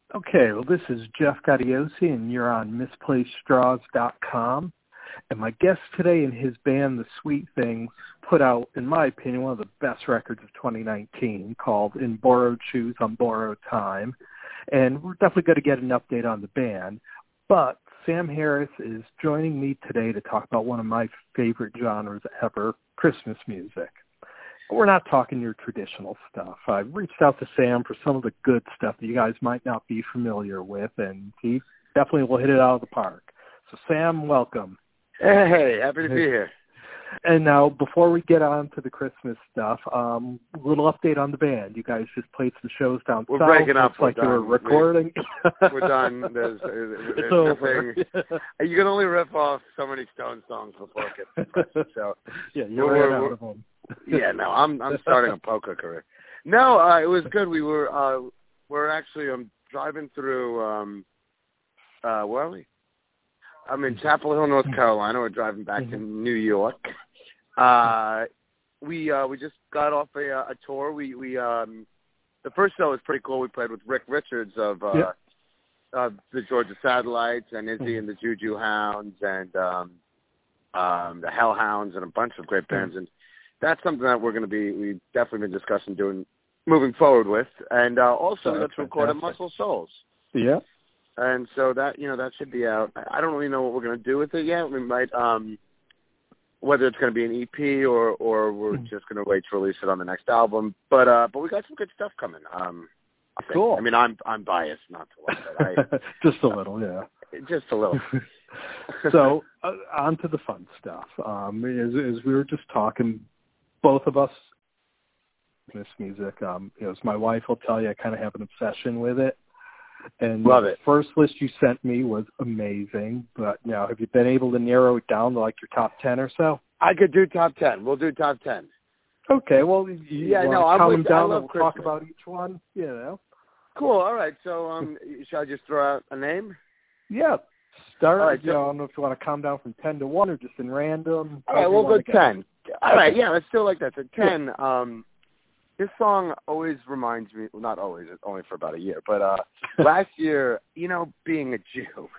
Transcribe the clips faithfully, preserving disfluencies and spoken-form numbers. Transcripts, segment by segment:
Okay, well, this is Jeff Gaudiosi, and you're on misplaced straws dot com. And my guest today and his band, The Sweet Things, put out, in my opinion, one of the best records of twenty nineteen called In Borrowed Shoes on Borrowed Time. And we're definitely going to get an update on the band. But Sam Harris is joining me today to talk about one of my favorite genres ever, Christmas music. We're not talking your traditional stuff. I've reached out to Sam for some of the good stuff that you guys might not be familiar with, and he definitely will hit it out of the park. So, Sam, welcome. Hey, happy to be here. And now, before we get on to the Christmas stuff, um, a little update on the band. You guys just played some shows down we're south. We're breaking up. Looks like we're you were recording. We're done. There's, there's it's over. nothing. You can only rip off so many Stone songs before it gets depressing. So yeah, you ran out of them. yeah, no, I'm I'm starting a poker career. No, uh, it was good. We were uh, we're actually I'm driving through. Um, uh, where are we? I'm in Chapel Hill, North Carolina. We're driving back mm-hmm. to New York. Uh, we uh, we just got off a, a tour. We we um, the first show was pretty cool. We played with Rick Richards of uh, yep. uh, the Georgia Satellites and Izzy mm-hmm. and the Juju Hounds and um, um, the Hellhounds and a bunch of great bands. And that's something that we're going to be we've definitely been discussing doing moving forward with. And uh, also we got to record at Muscle Souls. Yeah. And so that, you know, that should be out. I don't really know what we're going to do with it yet. We might, um, whether it's going to be an E P or, or we're just going to wait to release it on the next album. But uh, but we got some good stuff coming. Um, I cool. I mean, I'm I'm biased, not to like that. I, just a little, yeah. Just a little. So uh, on to the fun stuff. Um, as, as we were just talking, both of us, this music, um, you know, as my wife will tell you, I kind of have an obsession with it. And Love the it. first list you sent me was amazing, but now have you been able to narrow it down to like your top ten or so? I could do top ten. We'll do top ten. Okay, well, you yeah, want no, to I'm count with, them down I and love we'll Christmas. talk about each one, you know. Cool, all right. So um, should I just throw out a name? Yeah, start. All right, you so, know, I don't know if you want to count down from ten to one or just in random. All right, we'll go ten. All right, yeah, let's still like that. So ten. Yeah. Um, this song always reminds me. Well, not always. It's only for about a year. But uh, last year, you know, being a Jew,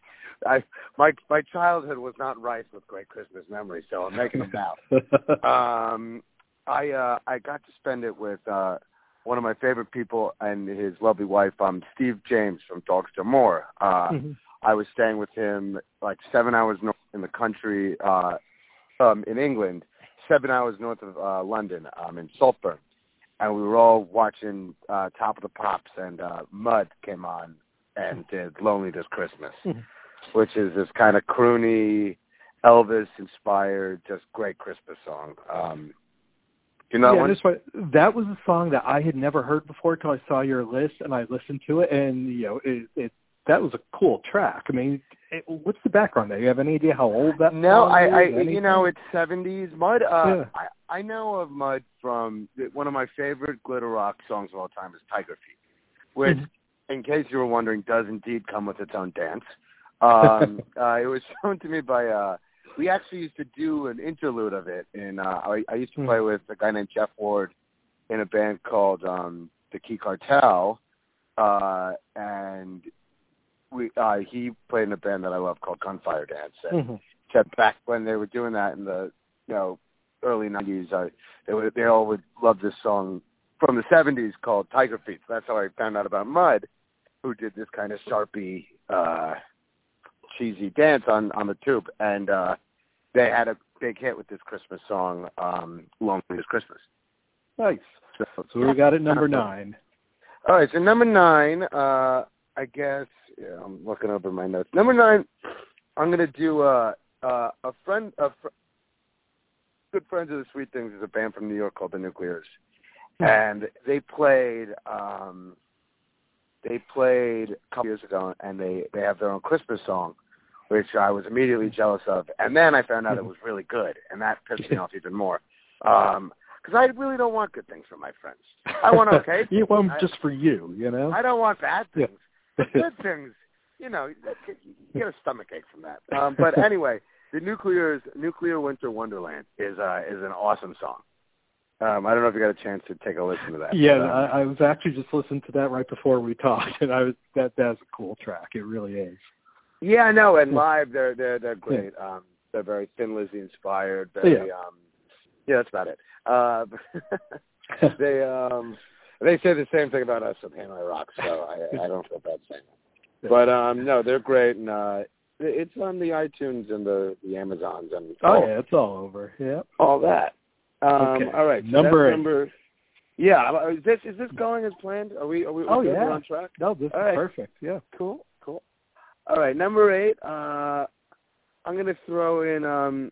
I my my childhood was not rife with great Christmas memories. So I'm making them now. um, I uh, I got to spend it with uh, one of my favorite people and his lovely wife, um, Steve James from Dogster Moore. Uh, mm-hmm. I was staying with him like seven hours north in the country, uh, um, in England, seven hours north of uh, London, um, in Saltburn. And we were all watching uh, Top of the Pops, and uh, Mud came on and did Lonely This Christmas, mm-hmm. which is this kind of croony, Elvis-inspired, just great Christmas song. Um, you know yeah, that one? This, that was a song that I had never heard before until I saw your list, and I listened to it, and you know, it, it that was a cool track. I mean, it, what's the background there? You have any idea how old that no, song I, is? I Anything? you know, it's seventies. Mud, uh, yeah. I, I know of Mud from one of my favorite glitter rock songs of all time is Tiger Feet, which, mm-hmm. in case you were wondering, does indeed come with its own dance. Um, uh, it was shown to me by, uh, we actually used to do an interlude of it. In, uh, I, I used to mm-hmm. play with a guy named Jeff Ward in a band called um, the Key Cartel, uh, and we uh, he played in a band that I love called Gunfire Dance. And mm-hmm. kept back when they were doing that in the you know early nineties, I, they would, they all would love this song from the seventies called Tiger Feet. So that's how I found out about Mud, who did this kind of sharpie, uh, cheesy dance on, on the tube. And uh, they had a big hit with this Christmas song, um, Lonely This Christmas. Nice. So, so we got it number nine. All right, so number nine, uh, I guess, yeah, I'm looking over my notes. Number nine, I'm going to do uh, uh, a friend, a fr- good friends of the Sweet Things is a band from New York called the Nuclears. Mm-hmm. And they played, um, they played a couple years ago, and they, they have their own Christmas song, which I was immediately jealous of. And then I found out it was really good, and that pissed me off even more. Um, Because I really don't want good things from my friends. I want okay things. You want them just for you, you know? I don't want bad things. Yeah. But good things, you know, you get a stomach ache from that. Um, but anyway, the Nuclears, Nuclear Winter Wonderland is uh, is an awesome song. Um, I don't know if you got a chance to take a listen to that. Yeah, but, um, I, I was actually just listening to that right before we talked, and I was that that's a cool track. It really is. Yeah, I know. And live, they're they're they're great. Yeah. Um, they're very Thin Lizzy inspired. Very, yeah. Um, yeah, that's about it. Uh, they um, they say the same thing about us with Hanoi Rocks, so I, I don't feel bad saying that. But um, no, they're great, and uh, it's on the iTunes and the, the Amazons and oh all, yeah, it's all over. Yeah, all that. Um, okay. All right, so number that's number. Yeah, is this is this going as planned? Are we are we oh good? yeah We're on track? No, this all is right. perfect. Yeah, cool, cool. All right, number eight. Uh, I'm gonna throw in um,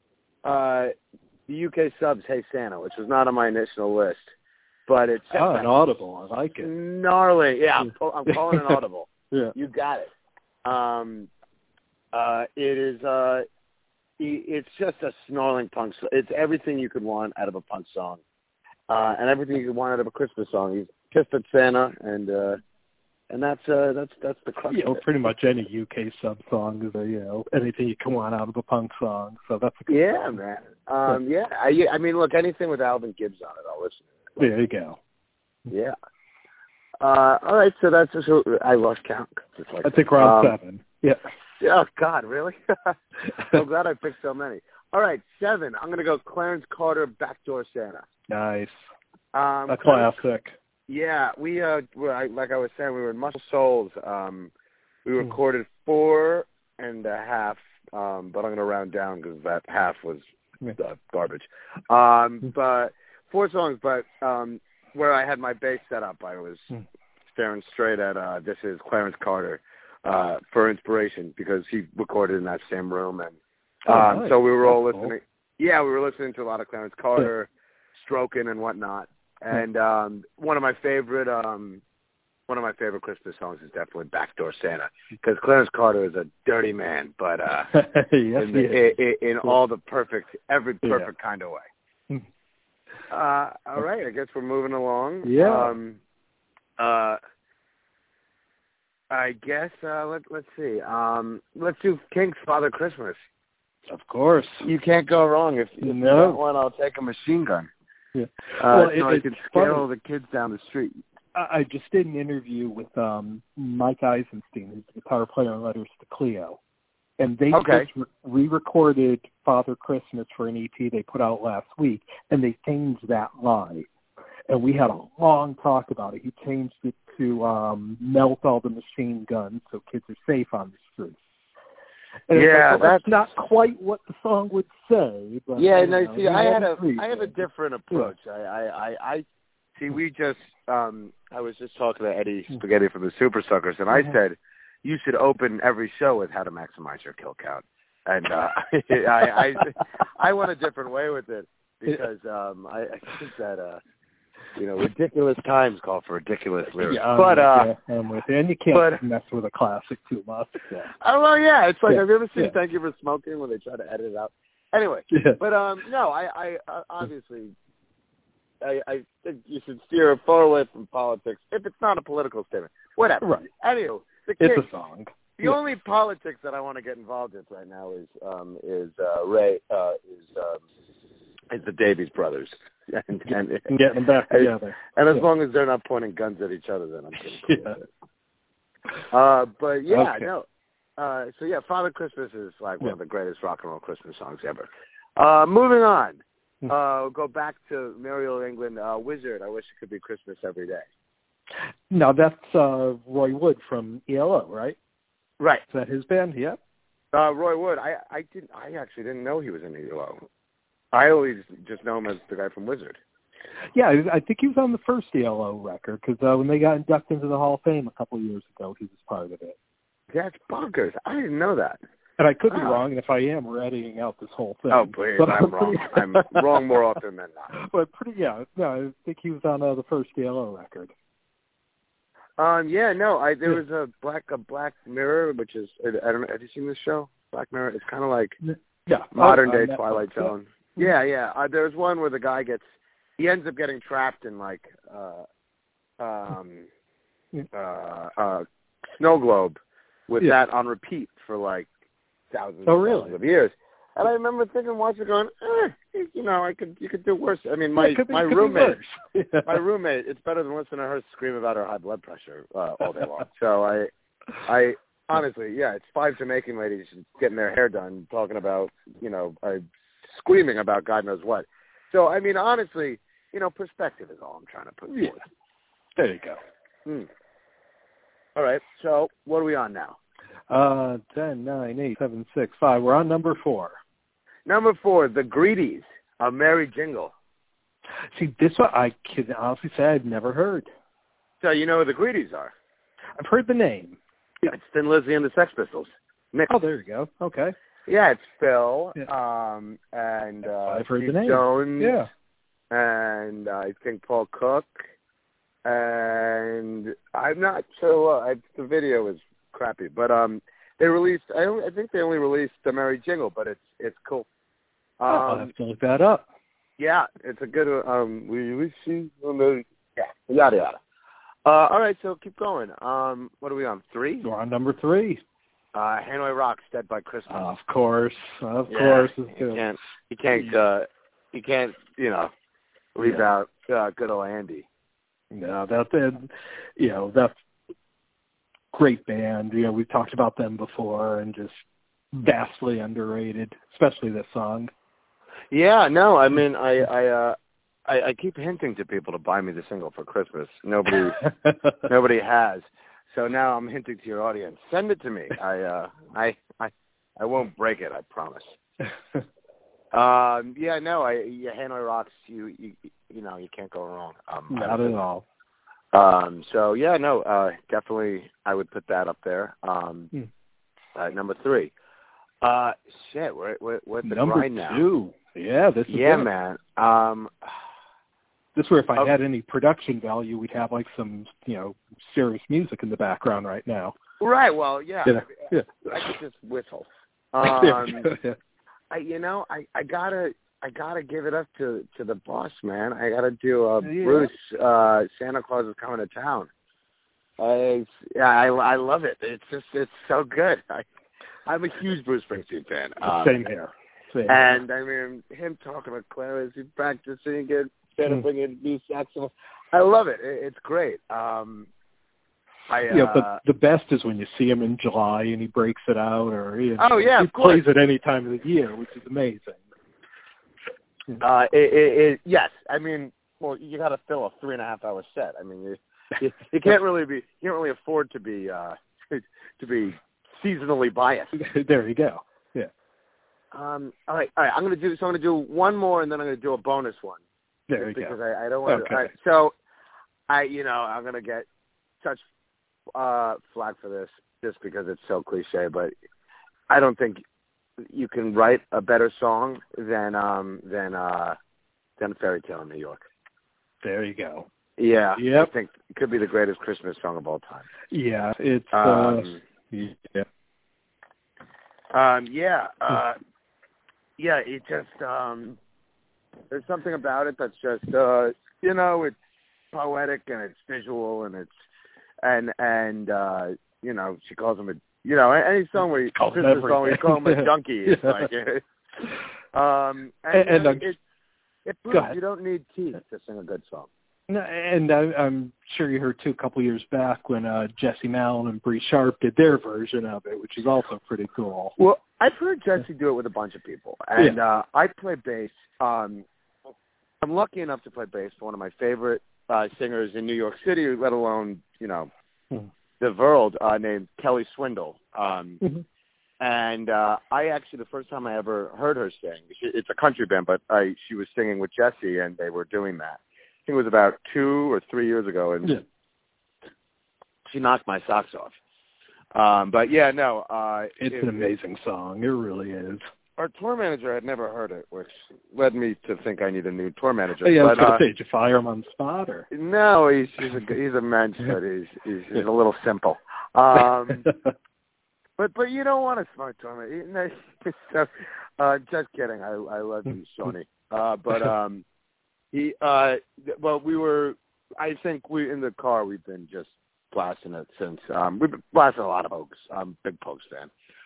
uh, the U K Subs "Hey Santa," which was not on my initial list, but it's oh, an audible. I like it. Gnarly. Yeah, I'm, I'm calling an audible. Yeah, you got it. Um, uh, it is. Uh, it's just a snarling punk. It's everything you could want out of a punk song, uh, and everything you could want out of a Christmas song. He's pissed at Santa, and uh, and that's uh, that's that's the crux. You know, of it. pretty much any U K sub song is a, you know, anything you can want out of a punk song. So that's a good yeah, song. man. Um, yeah, I, I mean, look, anything with Alvin Gibbs on it, I'll listen to it. There you go. Yeah. Uh, all right, so that's so I lost count. Just like I think round um, seven. Yeah. Oh God, really? I'm glad I picked so many. All right, seven. I'm gonna go Clarence Carter, "Backdoor Santa." Nice. Um, a classic. Yeah, we uh, I, like I was saying, we were in Muscle Souls. Um, we recorded four and a half, um, but I'm gonna round down because that half was uh, garbage. Um, but four songs, but um, where I had my bass set up, I was staring straight at uh, this is Clarence Carter. Uh, for inspiration, because he recorded in that same room, and um, oh, nice. so we were That's all listening. Cool. Yeah, we were listening to a lot of Clarence Carter, yeah. stroking and whatnot. And um, one of my favorite, um, one of my favorite Christmas songs is definitely "Backdoor Santa," because Clarence Carter is a dirty man, but uh, yes, in, the, in, in all the perfect, every perfect yeah. kind of way. uh, all right, I guess we're moving along. Yeah. Um, uh, I guess uh, let let's see. Um, let's do Kinks' "Father Christmas." Of course, you can't go wrong. If, if no. you want one, I'll take a machine gun. Yeah, uh, well, so it, I can scale the kids down the street. I, I just did an interview with um, Mike Eisenstein, who's the guitar player on Letters to Cleo, and they okay. just re- re-recorded "Father Christmas" for an E P they put out last week, and they changed that line. And we had a long talk about it. He changed it to um, "Melt all the machine guns so kids are safe on the streets." And yeah, like, well, that's, that's not quite what the song would say. But, yeah, no, know, see, I had a, agree, I have a different approach. Yeah. I, I, I, I, see, we just, um, I was just talking to Eddie Spaghetti from the Super Suckers, and I mm-hmm. said, you should open every show with "How to Maximize Your Kill Count," and uh, I, I, I went a different way with it because um, I, I think that. Uh, You know, ridiculous times call for ridiculous lyrics. Yeah, but uh, you. I'm with you. And you can't but, mess with a classic too much. So. Oh well, yeah. It's like, yeah. have you ever seen yeah. "Thank You for Smoking" when they try to edit it out? Anyway, yeah. but um, no, I, I uh, obviously, I, I think you should steer far away from politics if it's not a political statement. Whatever. Right. Anyway, the it's kids, a song. The yeah. only politics that I want to get involved with right now is um is uh, Ray uh, is um is the Davies brothers. And, and, and getting them back together. And as yeah. long as they're not pointing guns at each other, then I'm pretty cool yeah. with it. Uh, but yeah, okay. no. Uh, so yeah, "Father Christmas" is like one yeah. of the greatest rock and roll Christmas songs ever. Uh, moving on. Uh, we'll go back to Merry Old England. Uh, "Wizard," I wish it could be Christmas every day. Now that's uh, Roy Wood from E L O, right? Right. Is that his band? Yeah. Uh, Roy Wood. I I didn't. I actually didn't know he was in E L O. I always just know him as the guy from Wizard. Yeah, I think he was on the first E L O record because uh, when they got inducted into the Hall of Fame a couple of years ago, he was part of it. That's bonkers. I didn't know that. And I could be oh. wrong, and if I am, we're editing out this whole thing. Oh, please, but I'm wrong. I'm wrong more often than not. But pretty, yeah, no, I think he was on uh, the first E L O record. Um, yeah, no, I there was a black a Black Mirror, which is I don't know. Have you seen this show, Black Mirror? It's kind of like yeah, modern oh, day uh, Twilight yeah. Zone. Yeah, yeah. Uh, there's one where the guy gets he ends up getting trapped in like uh, um, uh, uh, snow globe with yeah. that on repeat for like thousands, oh, really? thousands of years. And I remember thinking, watching, going, eh, you know, I could, you could do worse. I mean, my yeah, be, my roommate, yeah. my roommate, it's better than listening to her scream about her high blood pressure uh, all day long. So I, I honestly, yeah, it's five Jamaican ladies getting their hair done, talking about, you know, uh, screaming about God knows what. So I mean, honestly, you know, perspective is all I'm trying to put forth. Yeah. There you go. Hmm. All right. So what are we on now? Uh, ten, nine, eight, seven, six, five. We're on number four. Number four, The Greedies, A Merry Jingle. See, this one I can honestly say I've never heard. So you know who the Greedies are? I've heard the name. Yeah. It's Thin Lizzy and the Sex Pistols. Nick. Oh, there you go. Okay. Yeah, it's Phil, Yeah. um, and uh, I've heard Steve the name. Jones, Yeah. and uh, I think Paul Cook, and I'm not sure. Uh, I, the video is crappy, but um, they released. I, only, I think they only released "The Merry Jingle," but it's it's cool. Um, oh, I'll have to look that up. Yeah, it's a good. Um, we we see yeah, yada yada. Uh, all right, so keep going. Um, what are we on? Three. We're on number three. Uh, Hanoi Rocks, Dead by Christmas. Uh, of course, of yeah, course. You can't, you can't, uh, you can't, you know, leave yeah. out uh, good old Andy. No, that, that, you know, that's great band. You know, we've talked about them before, and just vastly underrated, especially this song. Yeah, no, I mean, I, I, uh, I, I keep hinting to people to buy me the single for Christmas. Nobody, nobody has. So now I'm hinting to your audience. Send it to me. I, uh, I, I, I won't break it. I promise. um, yeah, no, I, yeah, Hanoi Rocks. You, you, you know, you can't go wrong. Um, Not at all. Um, so yeah, no, uh, definitely, I would put that up there. Um, hmm. uh, number three. Uh, shit, we're, we're, we're at the number grind now. two. Yeah, this is yeah, it. man. Um. This where if I okay. had any production value, we'd have like some, you know, serious music in the background right now. Right. Well, yeah. Yeah. I, yeah. I could just whistle. Um, yeah. I, you know, I, I gotta, I gotta give it up to, to the boss, man. I gotta do uh, yeah. Bruce. Uh, Santa Claus is coming to town. I, yeah, I, I love it. It's just, it's so good. I, I'm a huge Bruce Springsteen fan. Um, Same here. Same and here. I mean, him talking about Clara as he's practicing it. Instead of bringing new saxophone, I love it. it. It's great. Um, I, uh, yeah, but the best is when you see him in July and he breaks it out, or you know, oh yeah, he of course. plays it any time of the year, which is amazing. Uh, it, it, it, yes, I mean, well, you got to fill a three and a half hour set. I mean, you, you, you can't really be, you can't really afford to be, uh, to be seasonally biased. There you go. Yeah. Um. All right. All right. I'm gonna do. So I'm gonna do one more, and then I'm gonna do a bonus one. There you because go. I, I don't want okay. to. Right, so, I, you know, I'm gonna get such uh, flack for this just because it's so cliche, but I don't think you can write a better song than um than uh than Fairy Tale in New York. There you go. Yeah. Yep. I think it could be the greatest Christmas song of all time. Yeah. It's. Um, uh, yeah. Um. Yeah. Uh. Yeah. It just um. There's something about it that's just, uh, you know, it's poetic and it's visual and it's, and, and, uh, you know, she calls him a, you know, any song where you, Christmas song where you call him a junkie. It's yeah. like, um, and, and, and and it, it proves you don't need teeth to sing a good song. No, and I, I'm sure you heard, too, a couple years back when uh, Jesse Malin and Bree Sharp did their version of it, which is also pretty cool. Well, I've heard Jesse do it with a bunch of people, and yeah. uh, I play bass. Um, I'm lucky enough to play bass for one of my favorite uh, singers in New York City, let alone, you know, mm-hmm. the world, uh, named Kelly Swindle. Um, mm-hmm. And uh, I actually, the first time I ever heard her sing, she, it's a country band, but I, she was singing with Jesse, and they were doing that. I think it was about two or three years ago, and yeah. she knocked my socks off. Um, but yeah, no, uh, it's it, an amazing song. It really is. Our tour manager had never heard it, which led me to think I need a new tour manager. Oh, yeah, but, I was uh, say, did you fire him on the spot, or? No, he's he's a he's a mensch, but he's he's, he's a little simple. Um, but but you don't want a smart tour manager. So, uh, just kidding. I I love you, Shawnee. Uh, but um. He, uh, well, we were, I think we, in the car, we've been just blasting it since, um, we've been blasting a lot of Pogues. I'm a big Pogues fan.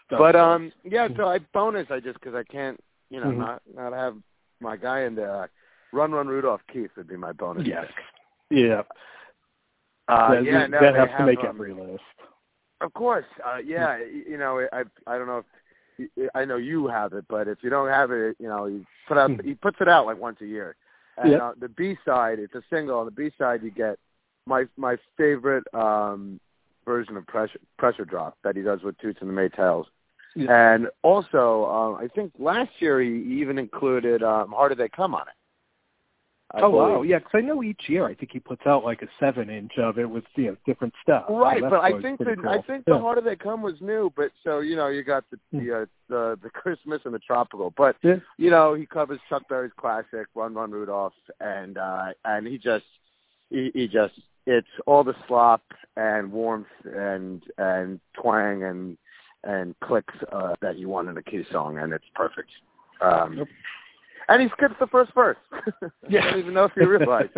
But um, yeah. So I bonus. I just because I can't, you know, mm-hmm. not not have my guy in there. Run, Run, Rudolph. Keith would be my bonus. Yes. Pick. Yeah. Uh, that yeah. No, that has have, to make um, every list. Of course. Uh, yeah. You know, I I don't know if I know you have it, but if you don't have it, you know, he put out he puts it out like once a year. And yep. uh, the B side, it's a single. On the B side, you get my my favorite um, version of pressure pressure drop that he does with Toots and the Maytals. Yep. And also, uh, I think last year he even included um, Harder They Come on it. I oh, believe. wow. Yeah, because I know each year I think he puts out like a seven-inch of it with, you know, different stuff. Right, so but I think the cool. I think yeah. the Harder They Come was new, but so, you know, you got the the uh, the, the Christmas and the tropical. But, yeah. you know, he covers Chuck Berry's classic, Run, Run, Rudolph, and uh, and he just, he, he just, it's all the slop and warmth and and twang and and clicks uh, that you want in a Keith song, and it's perfect. Um, yep. And he skips the first verse. Yeah. I don't even know if you realize.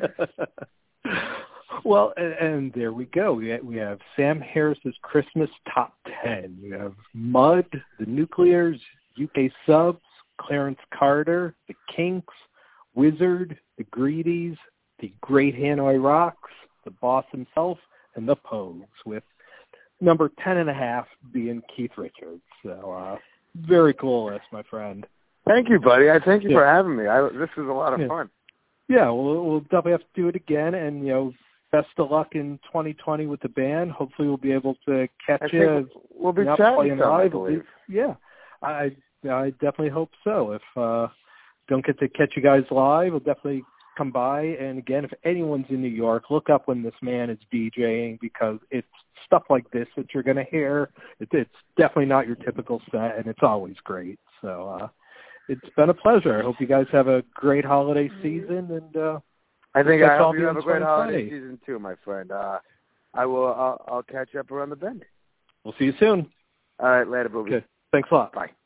Well, and, and there we go. We have, we have Sam Harris's Christmas Top ten. You have Mud, The Nuclears, U K Subs, Clarence Carter, The Kinks, Wizard, The Greedies, The Great Hanoi Rocks, The Boss Himself, and The Pogues, with number ten and a half being Keith Richards. So, uh, very cool list, my friend. Thank you, buddy. I thank you yeah. for having me. I, this was a lot of yeah. fun. Yeah, we'll, we'll definitely have to do it again, and, you know, best of luck in twenty twenty with the band. Hopefully we'll be able to catch I you. We'll be you know, chatting some, live. I believe. Yeah, I I definitely hope so. If uh, don't get to catch you guys live, we'll definitely come by. And again, if anyone's in New York, look up when this man is DJing, because it's stuff like this that you're going to hear. It, it's definitely not your typical set, and it's always great. So uh, it's been a pleasure. I hope you guys have a great holiday season, and uh, I think we'll I hope you have in a great holiday twenty twenty. season too, my friend. Uh, I will. I'll, I'll catch you up around the bend. We'll see you soon. All right, later, booby. Okay. Thanks a lot. Bye.